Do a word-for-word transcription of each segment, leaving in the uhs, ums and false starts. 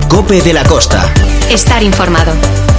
COPE de la Costa. Estar informado.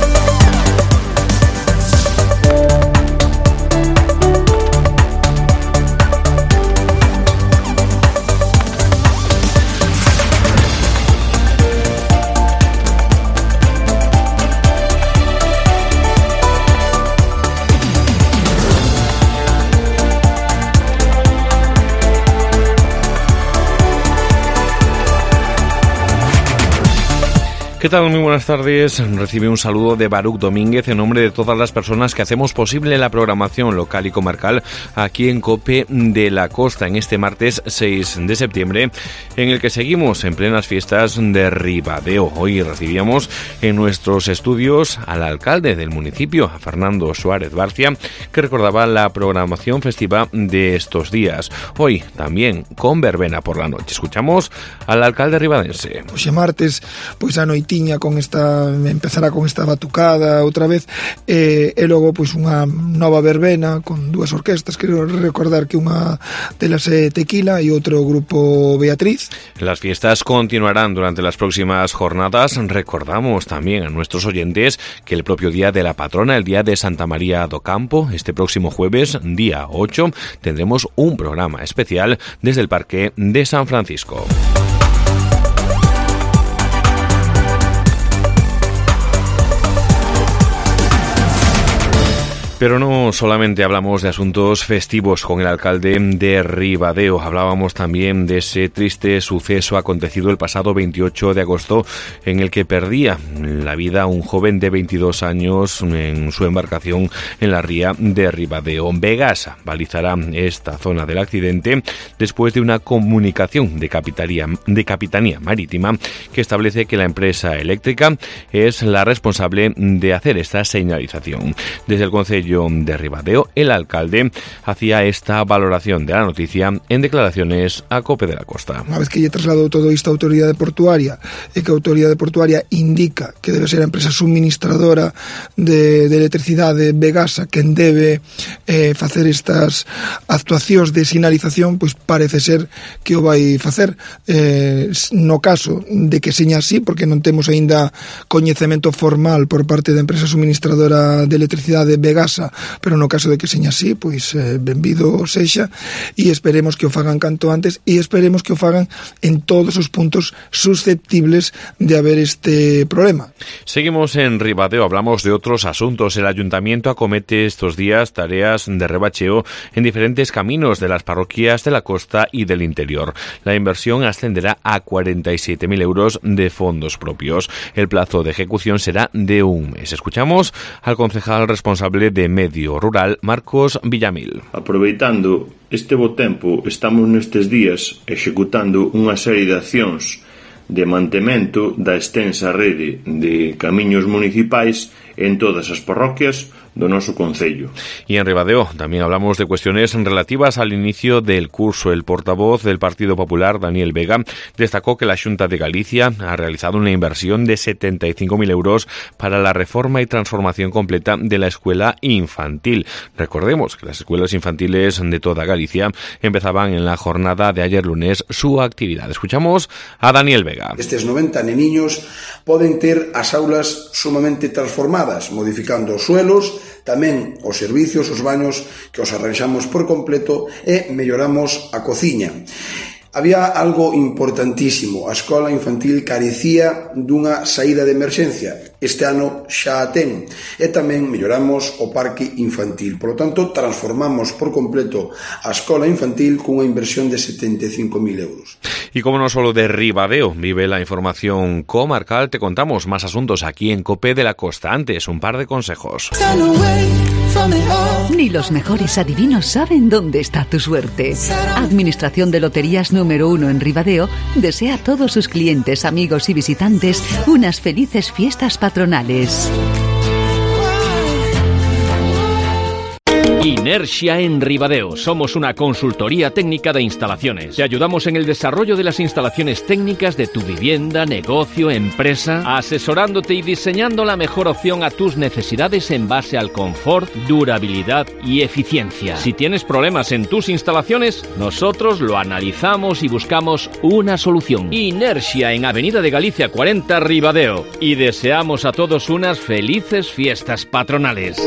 ¿Qué tal? Muy buenas tardes. Recibe un saludo de Baruch Domínguez en nombre de todas las personas que hacemos posible la programación local y comarcal aquí en COPE de la Costa en este martes seis de septiembre, en el que seguimos en plenas fiestas de Ribadeo. Hoy recibíamos en nuestros estudios al alcalde del municipio, a Fernando Suárez Barcia, que recordaba la programación festiva de estos días. Hoy también con verbena por la noche. Escuchamos al alcalde ribadense. Pues el martes, pues a noite con esta, empezará con esta batucada outra vez e, e logo pois unha nova verbena con dúas orquestas. Quero recordar que unha delas é Tequila e outro grupo Beatriz. Las fiestas continuarán durante las próximas jornadas. Recordamos también a nuestros oyentes que el propio día de la patrona, el día de Santa María do Campo, este próximo jueves, día ocho, tendremos un programa especial desde el Parque de San Francisco. Pero no solamente hablamos de asuntos festivos con el alcalde de Ribadeo, hablábamos también de ese triste suceso acontecido el pasado veintiocho de agosto en el que perdía la vida un joven de veintidós años en su embarcación en la ría de Ribadeo. Begasa balizará esta zona del accidente después de una comunicación de Capitanía, de Capitanía Marítima que establece que la empresa eléctrica es la responsable de hacer esta señalización. Desde el Concello de Ribadeo, el alcalde hacía esta valoración de la noticia en declaraciones a COPE de la Costa. Una vez que lle trasladou todo isto a autoridade portuaria e que a autoridade portuaria indica que debe ser a empresa suministradora de, de electricidade Begasa quen debe eh, facer estas actuacións de sinalización, pois parece ser que o vai facer. Eh, no caso de que seña así, porque non temos aínda coñecemento formal por parte da empresa suministradora de electricidade Begasa, pero no caso de que seña así, pois eh, benvido sexa, e esperemos que o fagan canto antes e esperemos que o fagan en todos os puntos susceptibles de haber este problema. Seguimos en Ribadeo, hablamos de otros asuntos. El ayuntamiento acomete estos días tareas de rebacheo en diferentes caminos de las parroquias de la costa y del interior. La inversión ascenderá a cuarenta y siete mil euros de fondos propios. El plazo de ejecución será de un mes. Escuchamos al concejal responsable de Medio Rural, Marcos Villamil. Aproveitando este bo tempo, estamos nestes días executando unha serie de accións de mantemento da extensa rede de camiños municipais en todas as parroquias do noso concello. Y en Ribadeo también hablamos de cuestiones relativas al inicio del curso. El portavoz del Partido Popular, Daniel Vega, destacó que la Xunta de Galicia ha realizado una inversión de setenta y cinco mil euros para la reforma y transformación completa de la escuela infantil. Recordemos que las escuelas infantiles de toda Galicia empezaban en la jornada de ayer lunes su actividad. Escuchamos a Daniel Vega. Estes noventa neniños poden ter as aulas sumamente transformadas, modificando os suelos, tamén os servicios, os baños que os arranxamos por completo e melloramos a cociña. Había algo importantísimo, a escola infantil carecía dunha saída de emerxencia. Este ano xa a ten e tamén melloramos o parque infantil. Por lo tanto, transformamos por completo a escola infantil cunha inversión de setenta e cinco mil euros. Y como no solo de Ribadeo vive la información comarcal, te contamos más asuntos aquí en COPE de la Costa. Antes, un par de consejos. Ni los mejores adivinos saben dónde está tu suerte. Administración de Loterías número uno en Ribadeo desea a todos sus clientes, amigos y visitantes unas felices fiestas patronales. Inertia en Ribadeo. Somos una consultoría técnica de instalaciones. Te ayudamos en el desarrollo de las instalaciones técnicas de tu vivienda, negocio, empresa, asesorándote y diseñando la mejor opción a tus necesidades en base al confort, durabilidad y eficiencia. Si tienes problemas en tus instalaciones, nosotros lo analizamos y buscamos una solución. Inertia en Avenida de Galicia cuarenta, Ribadeo. Y deseamos a todos unas felices fiestas patronales.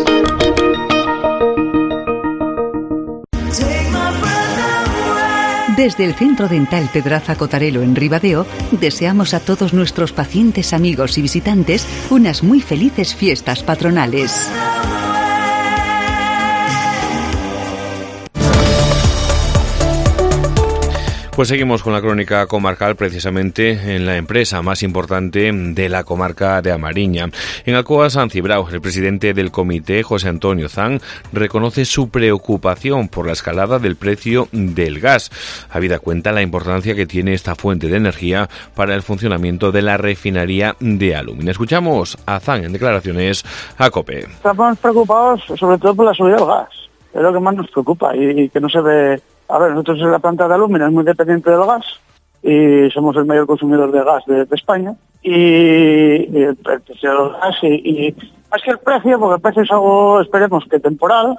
Desde el Centro Dental Pedraza Cotarelo en Ribadeo, deseamos a todos nuestros pacientes, amigos y visitantes unas muy felices fiestas patronales. Pues seguimos con la crónica comarcal, precisamente en la empresa más importante de la comarca de A Mariña. En Alcoa San Cibrao, el presidente del comité, José Antonio Zan, reconoce su preocupación por la escalada del precio del gas, habida cuenta la importancia que tiene esta fuente de energía para el funcionamiento de la refinería de Alumina. Escuchamos a Zan en declaraciones a COPE. Estamos preocupados sobre todo por la subida del gas, es lo que más nos preocupa y que no se ve. A ver, nosotros en la planta de Alumina es muy dependiente del gas y somos el mayor consumidor de gas de, de España y, y el precio del gas y, y más que el precio, porque el precio es algo, esperemos que temporal,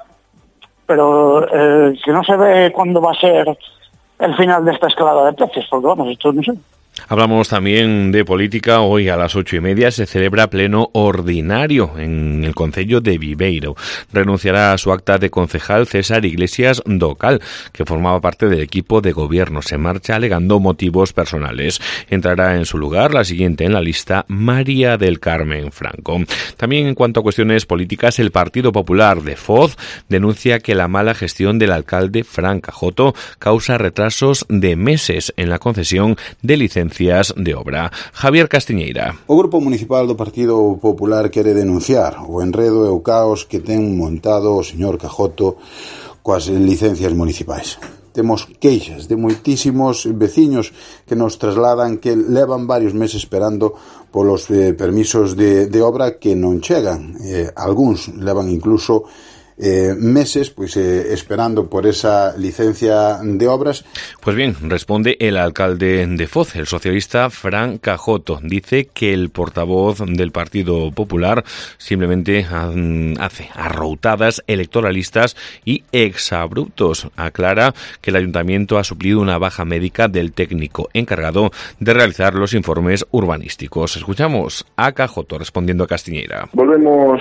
pero eh, que no se ve cuándo va a ser el final de esta escalada de precios, porque vamos, esto no sé. Hablamos también de política. Hoy a las ocho y media se celebra pleno ordinario en el concello de Viveiro. Renunciará a su acta de concejal César Iglesias Docal, que formaba parte del equipo de gobierno. Se marcha alegando motivos personales. Entrará en su lugar la siguiente en la lista, María del Carmen Franco. También en cuanto a cuestiones políticas, el Partido Popular de Foz denuncia que la mala gestión del alcalde Fran Cajoto causa retrasos de meses en la concesión de licencias de obra. Javier Castiñeira. O Grupo Municipal do Partido Popular quere denunciar o enredo e o caos que ten montado o señor Cajoto coas licencias municipais. Temos queixas de moitísimos veciños que nos trasladan que levan varios meses esperando polos eh, permisos de, de obra que non chegan. Eh, algúns levan incluso Eh, meses pues eh, esperando por esa licencia de obras. Pues bien, responde el alcalde de Foz, el socialista Fran Cajoto. Dice que el portavoz del Partido Popular simplemente hace arroutadas electoralistas y exabruptos. Aclara que el ayuntamiento ha suplido una baja médica del técnico encargado de realizar los informes urbanísticos. Escuchamos a Cajoto respondiendo a Castiñeira. Volvemos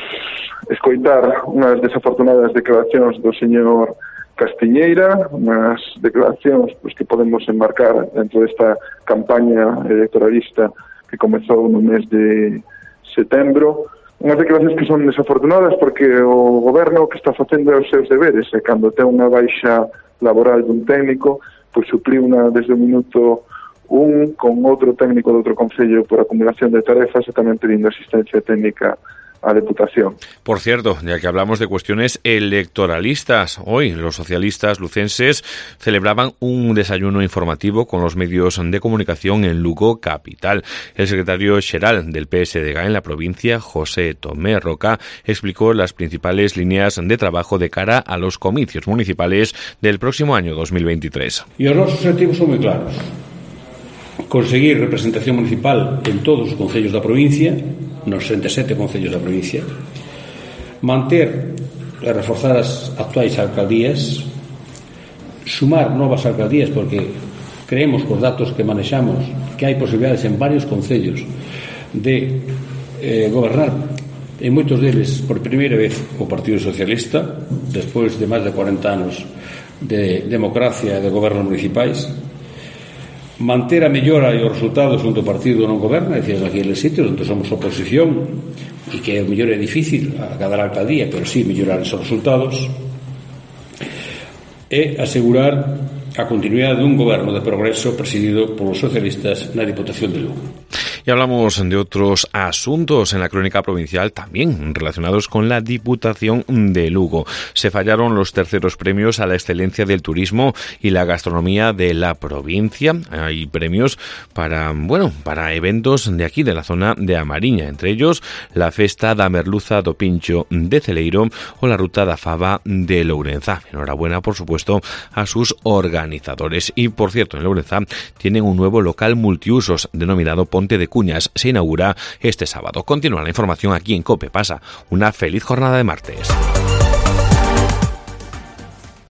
escoitar unhas desafortunadas declaracións do señor Castiñeira, unhas declaracións pois, que podemos embarcar dentro desta campaña electoralista que comezou no mes de setembro. Unhas declaracións que son desafortunadas porque o goberno que está facendo os seus deberes e cando ten unha baixa laboral dun técnico, pois supliu unha desde o minuto un con outro técnico de outro concello por acumulación de tarefas e tamén pedindo asistencia técnica a Deputación. Por cierto, ya que hablamos de cuestiones electoralistas, hoy los socialistas lucenses celebraban un desayuno informativo con los medios de comunicación en Lugo capital. El secretario xeral del P S D G en la provincia, José Tomé Roca, explicó las principales líneas de trabajo de cara a los comicios municipales del próximo año dos mil veintitrés. Y los objetivos son muy claros. Conseguir representación municipal en todos os concellos da provincia, nos sesenta e sete concellos da provincia, manter e reforzar as actuais alcaldías, sumar novas alcaldías, porque creemos cos datos que manexamos que hai posibilidades en varios concellos de eh, gobernar en moitos deles por primeira vez o Partido Socialista, despois de máis de cuarenta anos de democracia e de gobernos municipais. Manter a mellora e os resultados onde o partido non goberna, decías aquí en sitios onde somos oposición e que o mellor é difícil a cada alcaldía, pero sí mellorar esos resultados, e asegurar a continuidade dun goberno de progreso presidido polos socialistas na Diputación de Lugo. Y hablamos de otros asuntos en la crónica provincial, también relacionados con la Diputación de Lugo. Se fallaron los terceros premios a la excelencia del turismo y la gastronomía de la provincia. Hay premios para, bueno, para eventos de aquí, de la zona de Amariña, entre ellos la Festa da Merluza do Pincho de Celeiro o la Ruta da Fava de Lourenzá. Enhorabuena, por supuesto, a sus organizadores. Y, por cierto, en Lourenzá tienen un nuevo local multiusos denominado Ponte de Cuñas. Se inaugura este sábado. Continúa la información aquí en COPE. Pasa una feliz jornada de martes.